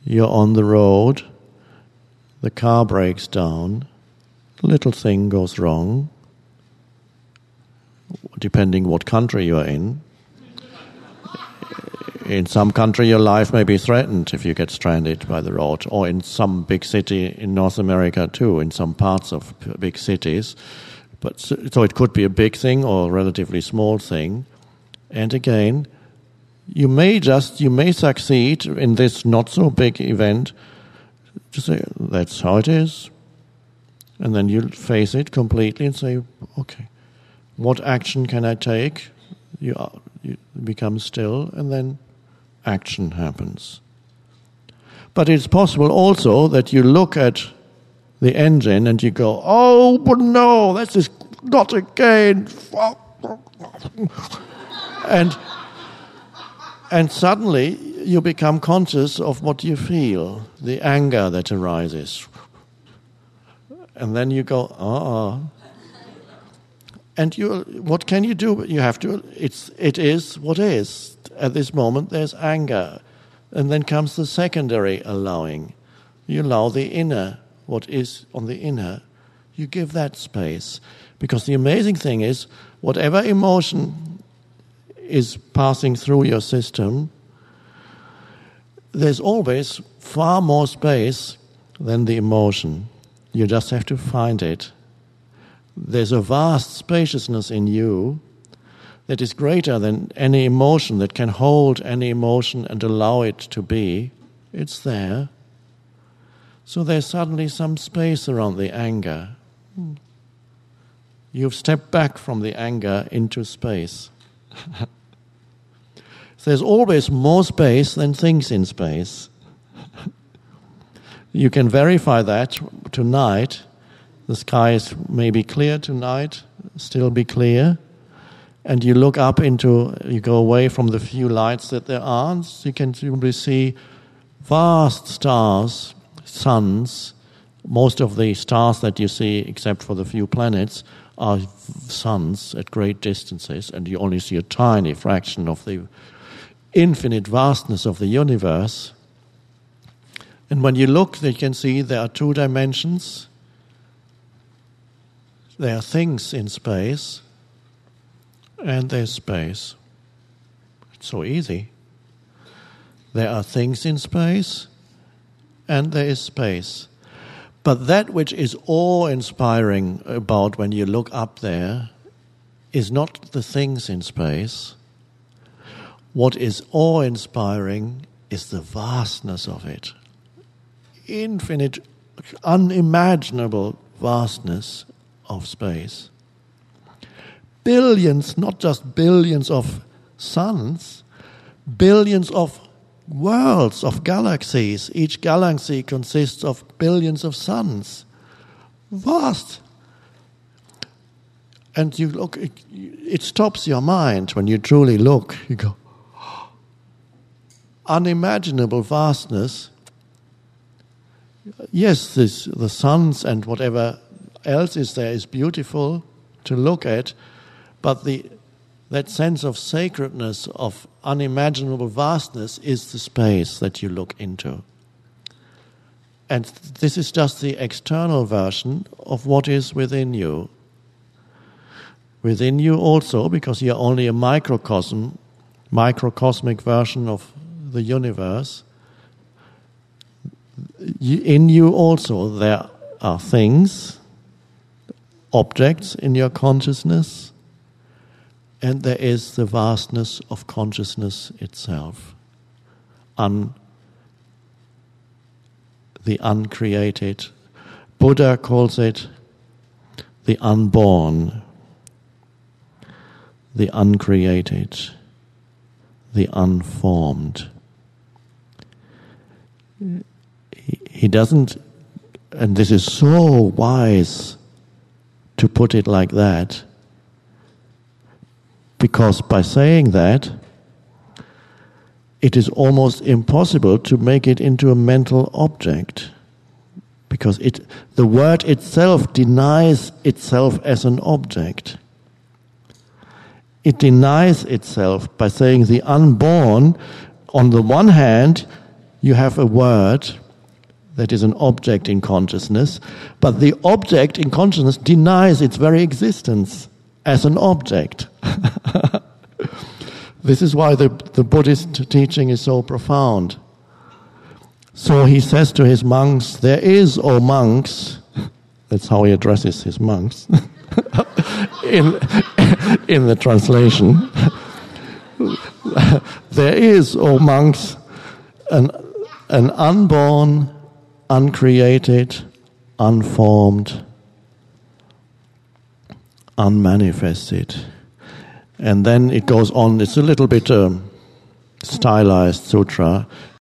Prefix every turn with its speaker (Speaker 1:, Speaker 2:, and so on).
Speaker 1: You're on the road, the car breaks down, a little thing goes wrong, depending what country you're in. In some country, your life may be threatened if you get stranded by the road, or in some big city in North America too, in some parts of big cities. But so it could be a big thing or a relatively small thing. And again, you may succeed in this not so big event. Just say, that's how it is. And then you face it completely and say, okay, what action can I take? You become still, and then action happens. But it's possible also that you look at the engine and you go, oh, but no, that is not again. And suddenly you become conscious of what you feel, the anger that arises. And then you go, And what can you do? You have to, it is what is. At this moment there's anger. And then comes the secondary allowing. You allow the inner, what is on the inner. You give that space. Because the amazing thing is, whatever emotion is passing through your system, there's always far more space than the emotion. You just have to find it. There's a vast spaciousness in you that is greater than any emotion, that can hold any emotion and allow it to be. It's there. So there's suddenly some space around the anger. You've stepped back from the anger into space. There's always more space than things in space. You can verify that tonight. The skies may be clear tonight, still be clear. And you look up you go away from the few lights that there are, so you can simply see vast stars, suns. Most of the stars that you see, except for the few planets, are suns at great distances, and you only see a tiny fraction of the infinite vastness of the universe. And when you look, you can see there are two dimensions. There are things in space, and there's space. It's so easy. There are things in space, and there is space. But that which is awe-inspiring about when you look up there is not the things in space. What is awe-inspiring is the vastness of it. Infinite, unimaginable vastness of space. Billions, not just billions of suns, billions of worlds, of galaxies. Each galaxy consists of billions of suns. Vast. And you look, it stops your mind when you truly look. You go, unimaginable vastness. Yes, the suns and whatever else is there is beautiful to look at, but that sense of sacredness, of unimaginable vastness, is the space that you look into. And this is just the external version of what is within you. Within you also, because you're only a microcosmic version of the universe, in you also there are things, objects in your consciousness, and there is the vastness of consciousness itself, the uncreated. Buddha calls it the unborn, the uncreated, the unformed. He doesn't, and this is so wise to put it like that, because by saying that, it is almost impossible to make it into a mental object, because the word itself denies itself as an object. It denies itself by saying the unborn. On the one hand, you have a word that is an object in consciousness, but the object in consciousness denies its very existence as an object. This is why the Buddhist teaching is so profound. So he says to his monks, there is, O monks, that's how he addresses his monks, in the translation, there is, O monks, an unborn, uncreated, unformed, unmanifested. And then it goes on, it's a little bit stylized sutra.